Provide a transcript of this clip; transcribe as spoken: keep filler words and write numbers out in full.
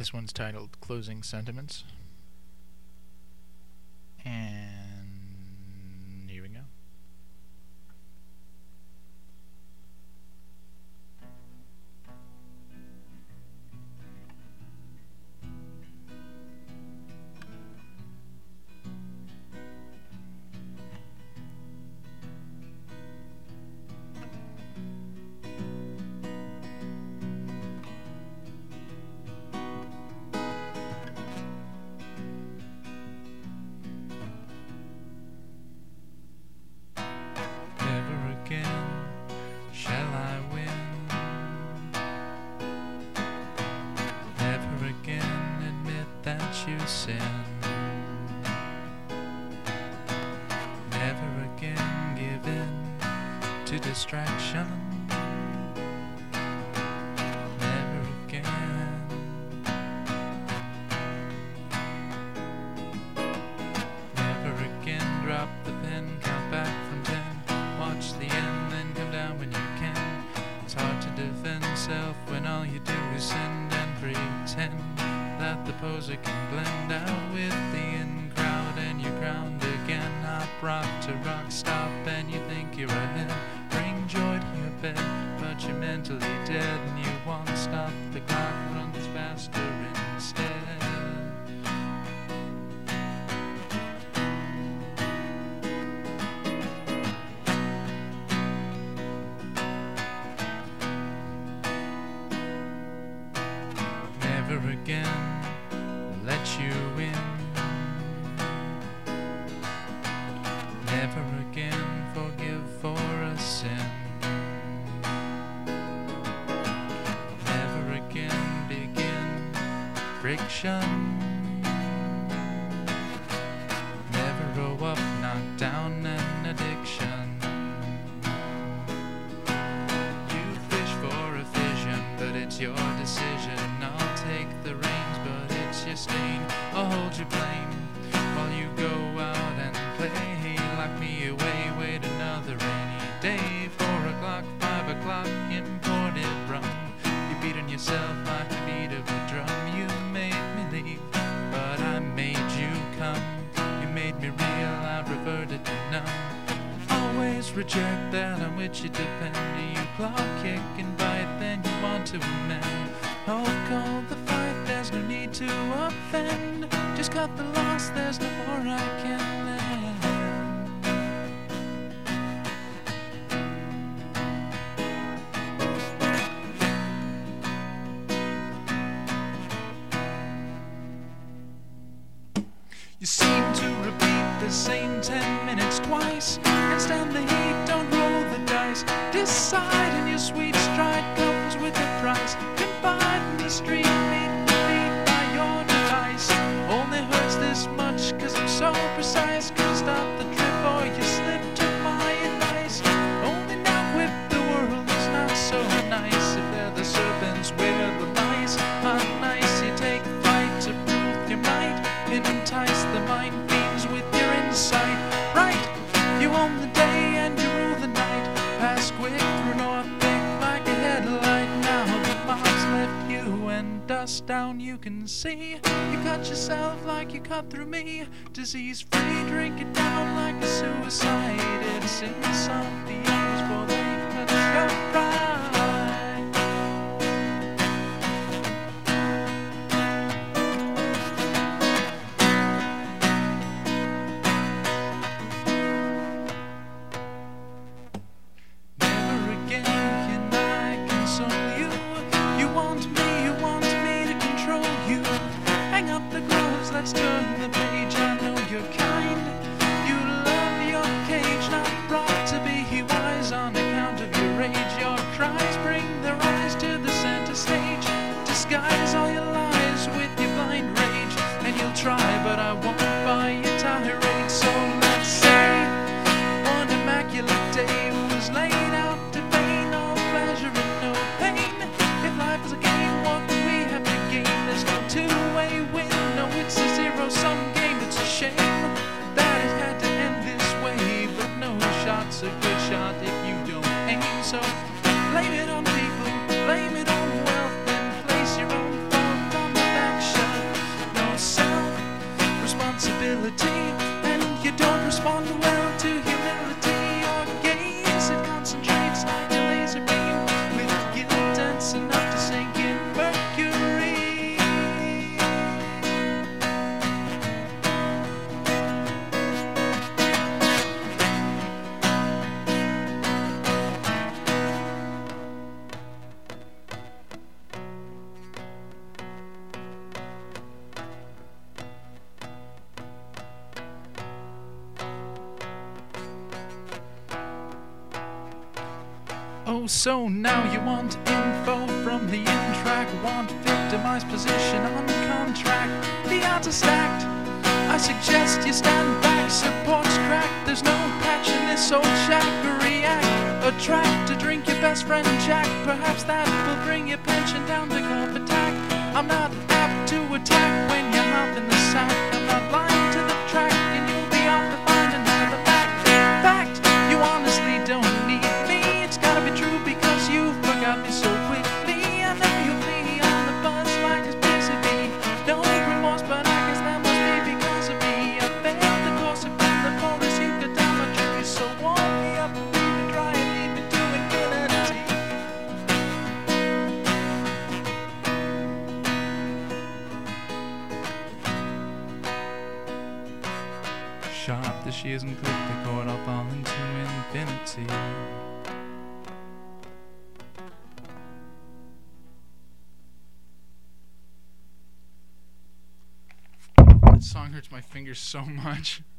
This one's titled Closing Sentiments. And here we go. You sin. Never again give in to distraction. Never again. Never again drop the pen, count back from ten, watch the end, then come down when you can. It's hard to defend self when all you do is send and pretend that the poser can blend out with the in crowd, and you're crowned again. Hop rock to rock, stop, and you think you're ahead. Bring joy to your bed, but you're mentally dead, and you won't stop. The clock runs faster instead. Never again let you in. Never again forgive for a sin. Never again begin friction. Never grow up, knock down an addiction. You fish for a vision, but it's your decision. I'll take the reins, but it's your stain. I'll hold your blame while you go out and play. Lock me away, wait another rainy day. Four o'clock, five o'clock, imported rum. You're beating yourself like the beat of a drum. You made me leave, but I made you come. You made me real, I reverted to numb. Always reject that on which you depend. You claw, kick, and bite, then you want to amend. Oh, call the fight, there's no need to offend. Just cut the loss, there's no more I can lend. You seem to repeat the same ten minutes twice. Can't stand the heat, don't roll the dice. Decide, and your sweet stride comes with a price. Confide in the street, meet the beat by your device. Only hurts this much, cause I'm so precise. Could stop the trip or you slip to my advice. Only now with the world is not so nice. If they're the serpents, we're the mice. Not nice, you take flight to prove your might. Entice the mind fiends with your insight. Right, you own the day and you rule the night. Pass quick through North Thick like a headlight. Now the mob's left you and dust down you can see. You cut yourself like you cut through me. Disease free, drink it down like a suicide. It's in some fields for they cut your pride. Let's turn the page, I know you're kind. You love your cage, not brought to be wise on account of your age. Your cries bring their eyes to the center stage. Disguise all your lies with your blind rage. And you'll try, but I won't buy your tirade. So let's say one immaculate day was laid out to pain, all pleasure and no pain. If life is a game, what do we have to gain? There's no two-way win. No, it's a zero-sum game. It's a shame that it had to end this way, but no shot's a good shot if you don't aim. So blame it Oh, so now you want info from the in-track, want victimized position on contract. The odds are stacked. I suggest you stand back, support's cracked. There's no patch in this old shack. React, attract to drink your best friend Jack. Perhaps that will bring your pension down to golf attack. I'm not apt to attack when you're half in the sack. I'm not blind to the track, and you'll be off to find another fact. Fact, you honestly don't need me. It's gotta be true because you forgot me so quickly. I know you'll flee on the bus like a piece of me. No remorse, but I guess that must be because of me. I failed the course of the police. You could tell my jury, so warm me up, leave me dry, and leave me to infinity. Sharp the shears and clip the cord, I'll fall into infinity. That song hurts my fingers so much.